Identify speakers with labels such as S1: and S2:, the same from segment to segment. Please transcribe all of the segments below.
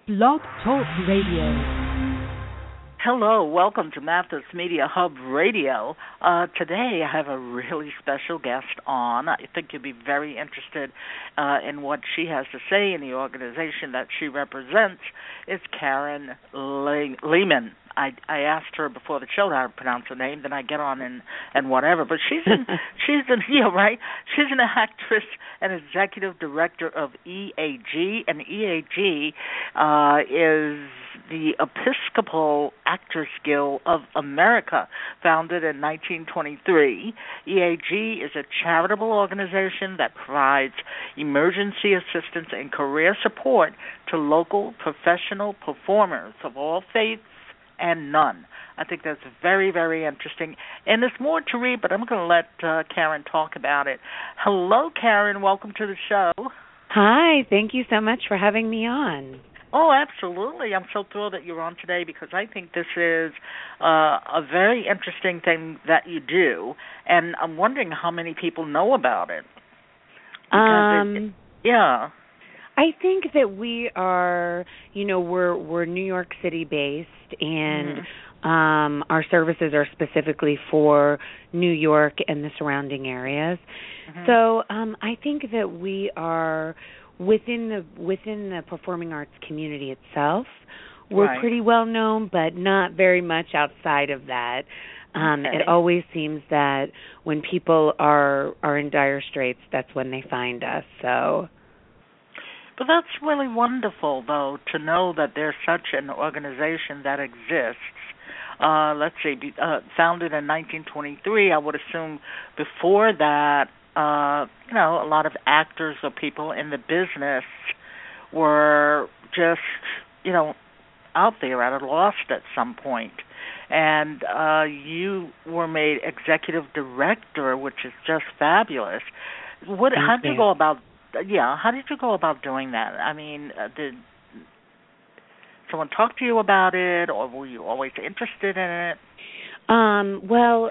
S1: Blog Talk Radio.
S2: Hello, welcome to Mathis Media Hub Radio. Today I have a really special guest on. I think you'll be very interested in what she has to say in the organization that she represents. It's Karen Lehman. I asked her before the show how to pronounce her name, then I get on and whatever. But she's an actress and executive director of EAG, and EAG is the Episcopal Actors Guild of America, founded in 1923. EAG is a charitable organization that provides emergency assistance and career support to local professional performers of all faiths and none. I think that's very, very interesting. And there's more to read, but I'm going to let Karen talk about it. Hello, Karen. Welcome to the show.
S3: Hi. Thank you so much for having me on.
S2: Oh, absolutely. I'm so thrilled that you're on today because I think this is a very interesting thing that you do, and I'm wondering how many people know about it. Yeah.
S3: I think that we are, we're New York City based, and our services are specifically for New York and the surrounding areas. So I think that we are within the performing arts community itself. We're pretty well known, but not very much outside of that. It always seems that when people are in dire straits, that's when they find us. So.
S2: But that's really wonderful, though, to know that there's such an organization that exists. Let's see, founded in 1923. I would assume before that, a lot of actors or people in the business were just, out there at a loss at some point. And you were made executive director, which is just fabulous. How did you go about? How did you go about doing that? I mean, did someone talk to you about it, or were you always interested in it?
S3: Well,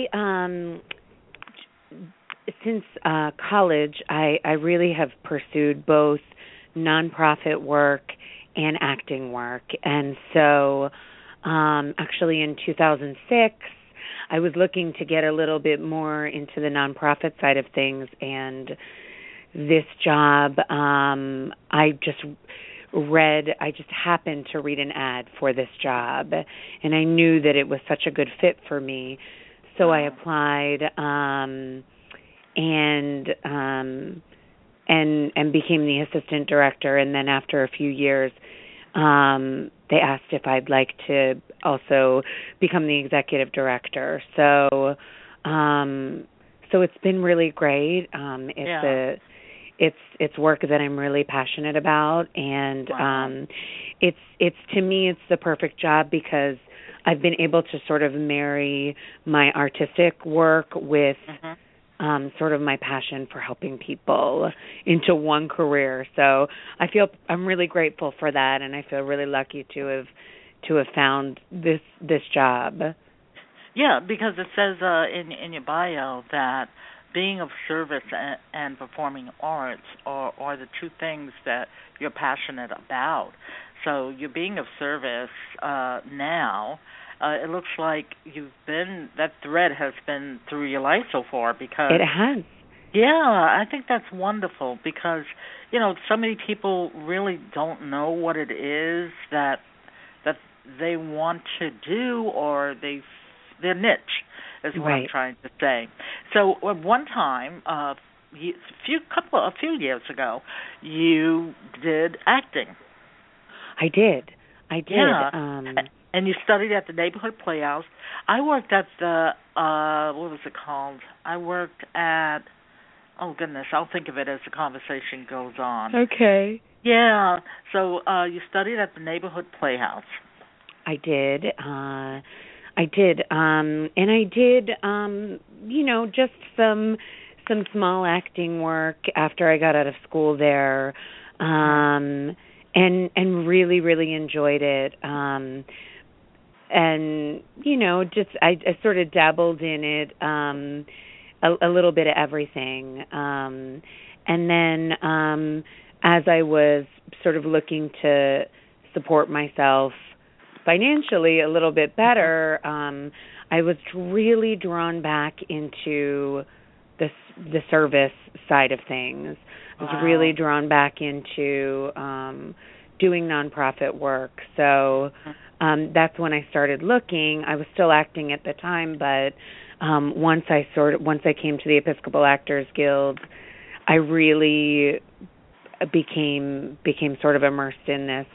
S3: since college, I really have pursued both nonprofit work and acting work. And so actually in 2006, I was looking to get a little bit more into the nonprofit side of things, and this job, I just happened to read an ad for this job, and I knew that it was such a good fit for me. So I applied and became the assistant director. And then after a few years, they asked if I'd like to also become the executive director. So it's been really great. It's work that I'm really passionate about, and it's to me it's the perfect job because I've been able to sort of marry my artistic work with sort of my passion for helping people into one career. So I'm really grateful for that, and I feel really lucky to have found this job.
S2: Yeah, because it says in your bio that being of service and performing arts are the two things that you're passionate about. So you're being of service now. It looks like that thread has been through your life so far because
S3: it has.
S2: Yeah, I think that's wonderful because, so many people really don't know what it is that they want to do or their niche is what I'm trying to say. So at one time, a few years ago, you did acting.
S3: I did.
S2: Yeah. And you studied at the Neighborhood Playhouse. I worked at the, what was it called? I worked at, oh goodness, I'll think of it as the conversation goes on.
S3: Okay.
S2: Yeah. So you studied at the Neighborhood Playhouse.
S3: I did. And I did, just some small acting work after I got out of school there, and really, really enjoyed it. And I sort of dabbled in it, a little bit of everything. And then as I was sort of looking to support myself financially a little bit better, I was really drawn back into the service side of things. I was really drawn back into doing nonprofit work. So that's when I started looking. I was still acting at the time, but once I came to the Episcopal Actors Guild, I really became sort of immersed in this,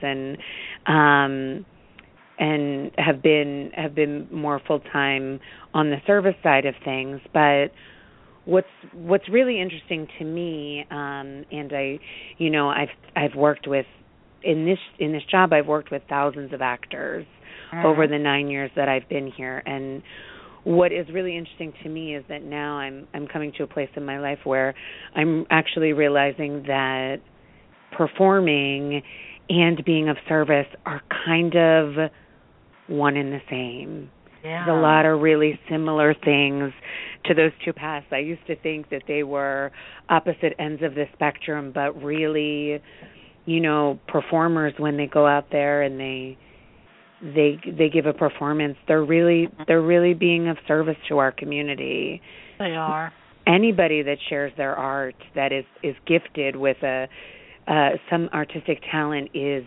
S3: and have been more full time on the service side of things. But what's really interesting to me, and I've worked with in this job, I've worked with thousands of actors over the 9 years that I've been here, and what is really interesting to me is that now I'm coming to a place in my life where I'm actually realizing that performing and being of service are kind of one and the same.
S2: Yeah.
S3: There's a lot of really similar things to those two paths. I used to think that they were opposite ends of the spectrum, but really, performers, when they go out there and they give a performance, they're really being of service to our community.
S2: They are.
S3: Anybody that shares their art, that is gifted with some artistic talent, is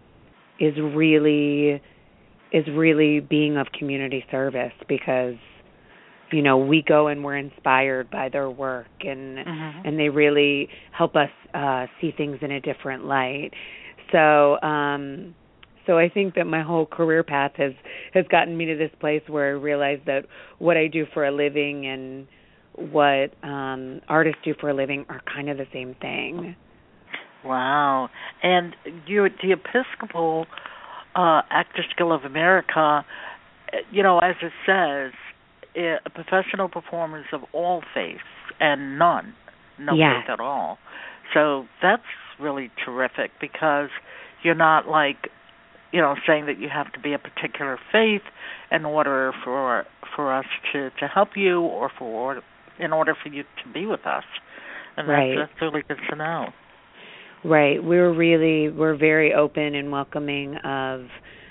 S3: really being of community service, because we go and we're inspired by their work, and they really help us see things in a different light. So I think that my whole career path has gotten me to this place where I realize that what I do for a living and what artists do for a living are kind of the same thing.
S2: Wow. And the Episcopal Actors Guild of America, as it says, professional performers of all faiths and no faith at all. So that's really terrific, because you're not saying that you have to be a particular faith in order for us to help you, or in order for you to be with us. And that's really good to know.
S3: Right. We're very open and welcoming of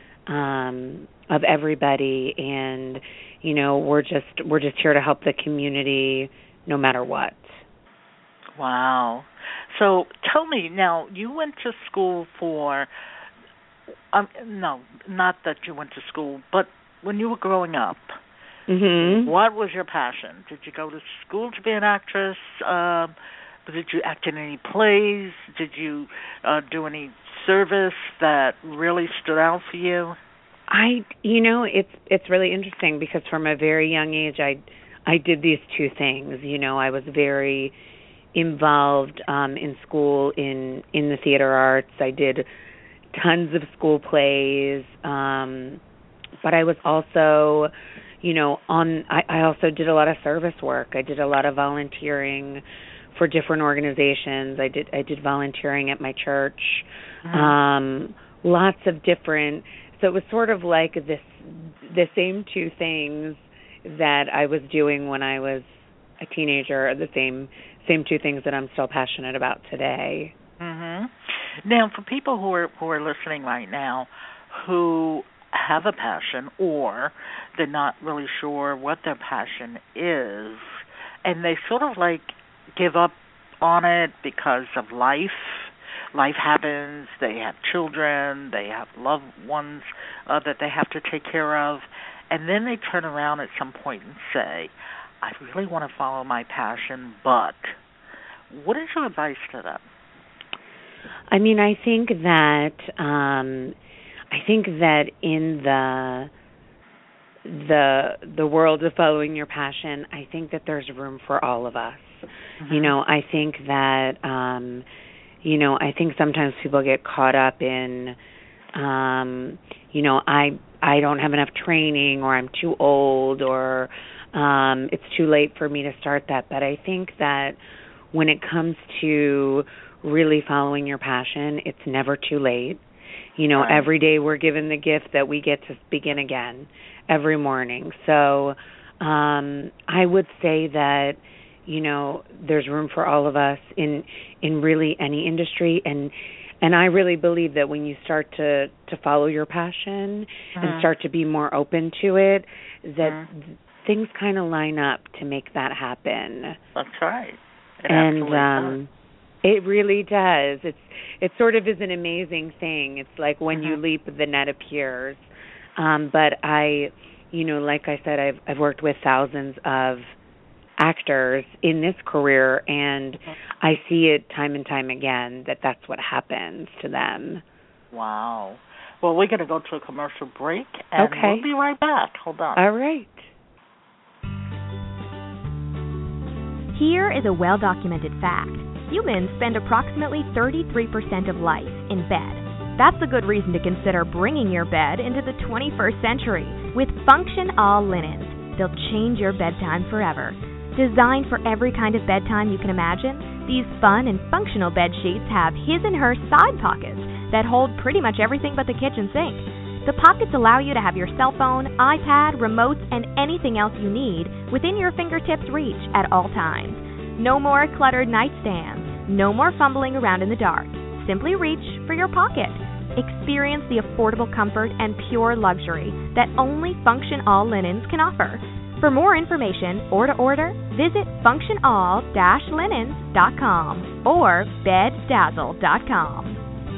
S3: everybody, and we're just here to help the community no matter what.
S2: Wow. So tell me now, you went to school for no, not that you went to school, but when you were growing up, what was your passion? Did you go to school to be an actress? Did you act in any plays? Did you do any service that really stood out for you? It's really interesting, because from a very young age, I did these two things. I was very involved in school in the theater arts. I did tons of school plays, but I was also, I also did a lot of service work. I did a lot of volunteering for different organizations. I did volunteering at my church, lots of different. So it was sort of like the same two things that I was doing when I was a teenager, the same two things that I'm still passionate about today. Now, for people who are listening right now, who have a passion, or they're not really sure what their passion is, and they sort of give up on it because of life happens, they have children, they have loved ones that they have to take care of, and then they turn around at some point and say, I really want to follow my passion, but what is your advice to them?
S3: I think that in the world of following your passion, I think that there's room for all of us. I think that I think sometimes people get caught up in I don't have enough training, or I'm too old, or it's too late for me to start that. But I think that when it comes to really following your passion, it's never too late. Every day we're given the gift that we get to begin again every morning. So I would say that, there's room for all of us in really any industry. And And I really believe that when you start to follow your passion and start to be more open to it, that things kind of line up to make that happen.
S2: That's right.
S3: It really does. It sort of is an amazing thing. It's like when you leap, the net appears. But like I said, I've worked with thousands of actors in this career, and I see it time and time again that that's what happens to them.
S2: Wow. Well, we're going to go to a commercial break, and we'll be right back. Hold on.
S3: All right.
S4: Here is a well-documented fact. Humans spend approximately 33% of life in bed. That's a good reason to consider bringing your bed into the 21st century with Function All Linens. They'll change your bedtime forever. Designed for every kind of bedtime you can imagine, these fun and functional bed sheets have his and her side pockets that hold pretty much everything but the kitchen sink. The pockets allow you to have your cell phone, iPad, remotes, and anything else you need within your fingertips' reach at all times. No more cluttered nightstands. No more fumbling around in the dark. Simply reach for your pocket. Experience the affordable comfort and pure luxury that only Function All Linens can offer. For more information or to order, visit functionall-linens.com or beddazzle.com.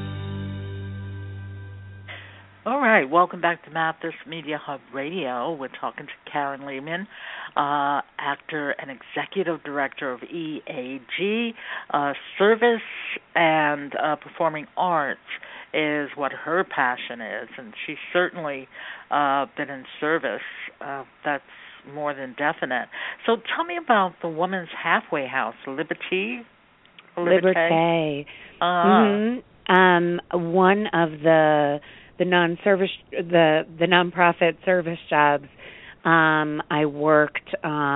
S2: All right, welcome back to Mathis Media Hub Radio. We're talking to Karen Lehman, actor and executive director of EAG. Service and performing arts is what her passion is, and she's certainly been in service. That's more than definite. So tell me about the Women's Halfway House, Liberté.
S3: One of the nonprofit service jobs. I worked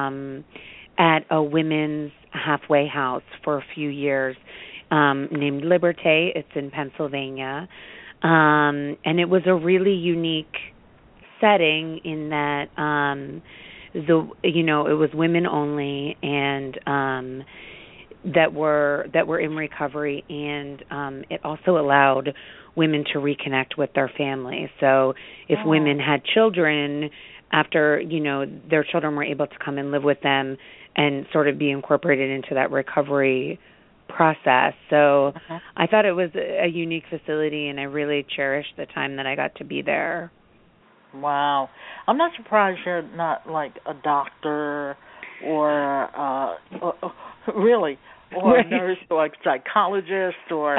S3: at a women's halfway house for a few years, named Liberté. It's in Pennsylvania, and it was a really unique setting in that it was women only, and that were in recovery, and it also allowed women to reconnect with their families. So if women had children, after, their children were able to come and live with them and sort of be incorporated into that recovery process. So I thought it was a unique facility, and I really cherished the time that I got to be there.
S2: Wow. I'm not surprised you're not like a doctor or really, or a nurse or a psychologist or,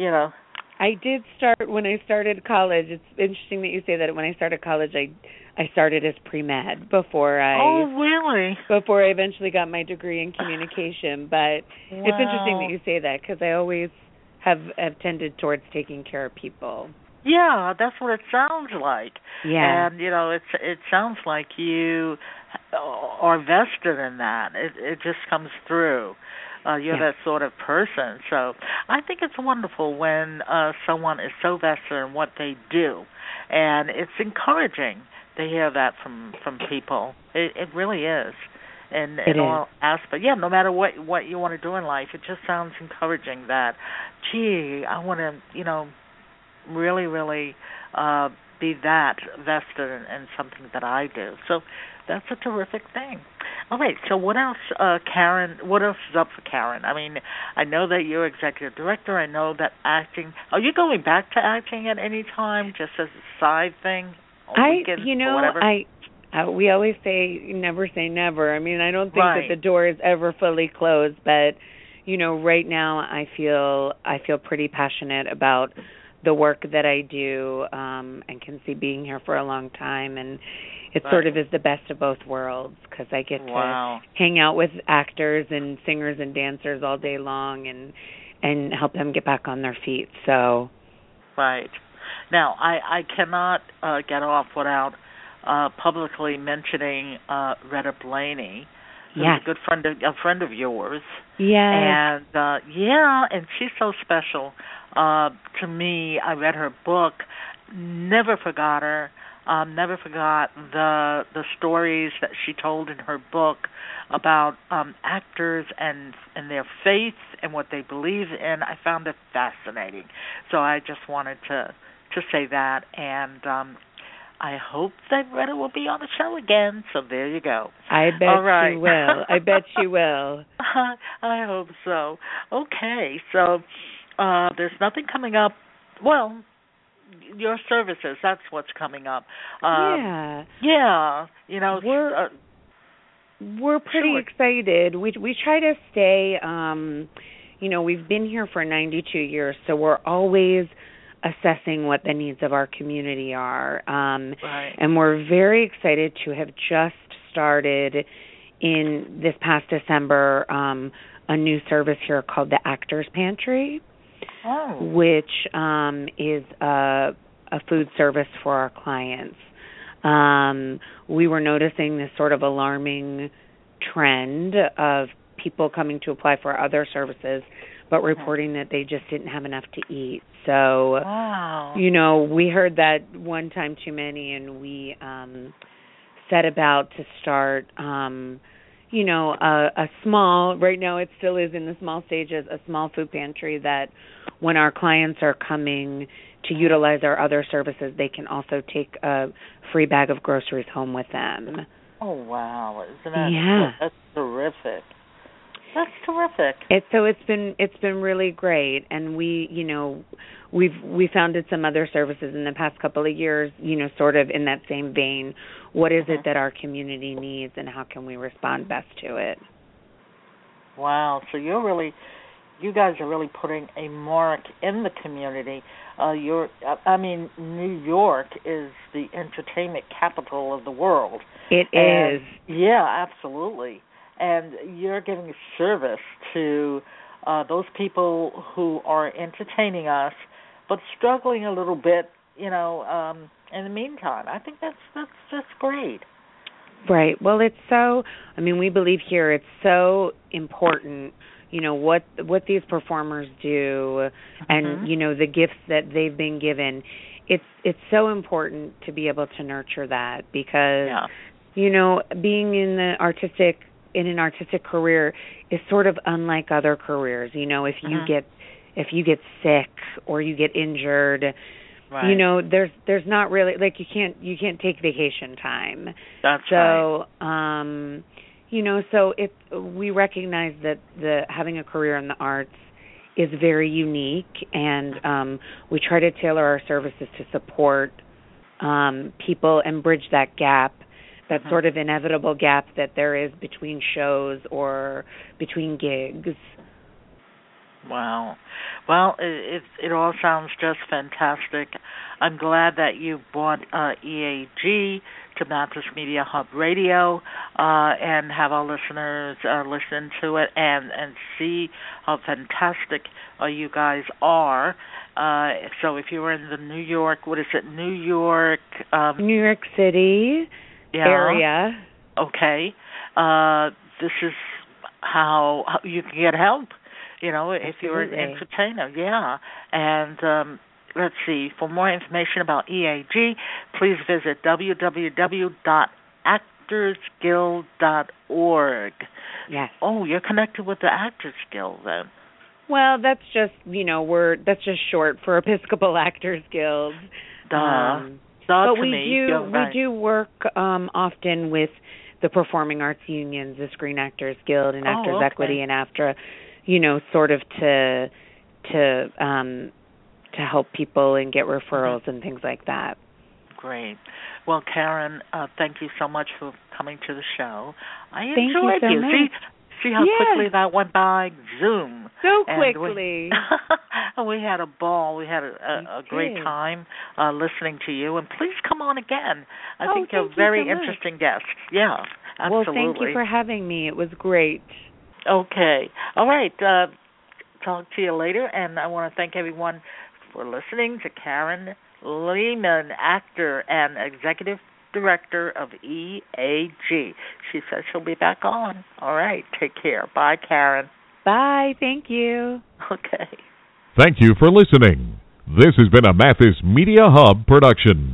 S3: I did start when I started college. It's interesting that you say that. When I started college, I started as pre-med before I eventually got my degree in communication. But It's interesting that you say that, because I always have tended towards taking care of people.
S2: Yeah, that's what it sounds like.
S3: Yeah.
S2: And, it sounds like you are vested in that. It just comes through. You're that sort of person. So I think it's wonderful when someone is so vested in what they do. And it's encouraging to hear that from people. It really is. In all aspects. Yeah, no matter what you want to do in life, it just sounds encouraging that, gee, I want to, really, really be that vested in something that I do. So that's a terrific thing. All right, so what else, Karen, what else is up for Karen? I mean, I know that you're executive director. I know that acting. Are you going back to acting at any time, just as a side thing?
S3: We always say never say never. I mean, I don't think that the door is ever fully closed, but, right now I feel pretty passionate about the work that I do, and can see being here for a long time, and it sort of is the best of both worlds, because I get to hang out with actors and singers and dancers all day long and help them get back on their feet. So,
S2: right. Now, I cannot get off without publicly mentioning Retta Blaney, who's a good friend, a friend of yours.
S3: Yeah.
S2: And and she's so special to me. I read her book, never forgot her. never forgot the stories that she told in her book about actors and their faith and what they believe in. I found it fascinating. So I just wanted to say that, and I hope that Retta will be on the show again. So there you go.
S3: I bet she will. I bet she will.
S2: I hope so. Okay, so there's nothing coming up. Well, your services, that's what's coming up.
S3: Yeah,
S2: you know,
S3: we're pretty excited. We try to stay, you know, we've been here for 92 years, so we're always assessing what the needs of our community are.
S2: Right.
S3: And we're very excited to have just started in this past December a new service here called the Actors Pantry, which is a food service for our clients. We were noticing this sort of alarming trend of people coming to apply for other services but reporting that they just didn't have enough to eat. So, you know, we heard that one time too many, and we set about to start, you know, a small, right now it still is in the small stages, a small food pantry that when our clients are coming to utilize our other services, they can also take a free bag of groceries home with them.
S2: Oh, wow. Isn't that that's terrific. That's terrific.
S3: It's been really great, and we, you know, we founded some other services in the past couple of years, you know, sort of in that same vein. What is it that our community needs, and how can we respond best to it?
S2: Wow. So you guys are really putting a mark in the community. New York is the entertainment capital of the world.
S3: It is.
S2: Yeah, absolutely. And you're giving a service to those people who are entertaining us, but struggling a little bit, you know, in the meantime. I think that's great.
S3: Right. Well, it's so, I mean, we believe here it's so important, you know, what these performers do and, you know, the gifts that they've been given. It's so important to be able to nurture that because, you know, being in an artistic career is sort of unlike other careers. You know, if you get sick or you get injured, you know, there's not really, like, you can't take vacation time.
S2: That's right.
S3: So, you know, so we recognize that having a career in the arts is very unique, and we try to tailor our services to support people and bridge that gap, that sort of inevitable gap that there is between shows or between gigs.
S2: Wow. Well, it all sounds just fantastic. I'm glad that you brought EAG to Mathis Media Hub Radio and have our listeners listen to it and see how fantastic you guys are. So if you were in the New York
S3: City area.
S2: Okay. This is how you can get help. You know, if you're an entertainer, And let's see, for more information about EAG, please visit www.actorsguild.org.
S3: Yes.
S2: Oh, you're connected with the Actors Guild then.
S3: Well, that's just, you know, that's just short for Episcopal Actors Guild. But we do work often with the Performing Arts Unions, the Screen Actors Guild and Actors Equity and AFTRA, you know, sort of to help people and get referrals and things like that.
S2: Great. Well, Karen, thank you so much for coming to the show. I
S3: enjoyed you.
S2: So much. See how quickly that went by? Zoom.
S3: So quickly.
S2: We had a ball. We had a great time listening to you. And please come on again. I think you're a very interesting guest. Yeah, absolutely.
S3: Well, thank you for having me. It was great.
S2: Okay. All right. Talk to you later. And I want to thank everyone for listening to Karen Lehman, actor and executive director of EAG. She says she'll be back on. All right. Take care. Bye, Karen.
S3: Bye. Thank you.
S2: Okay.
S5: Thank you for listening. This has been a Mathis Media Hub production.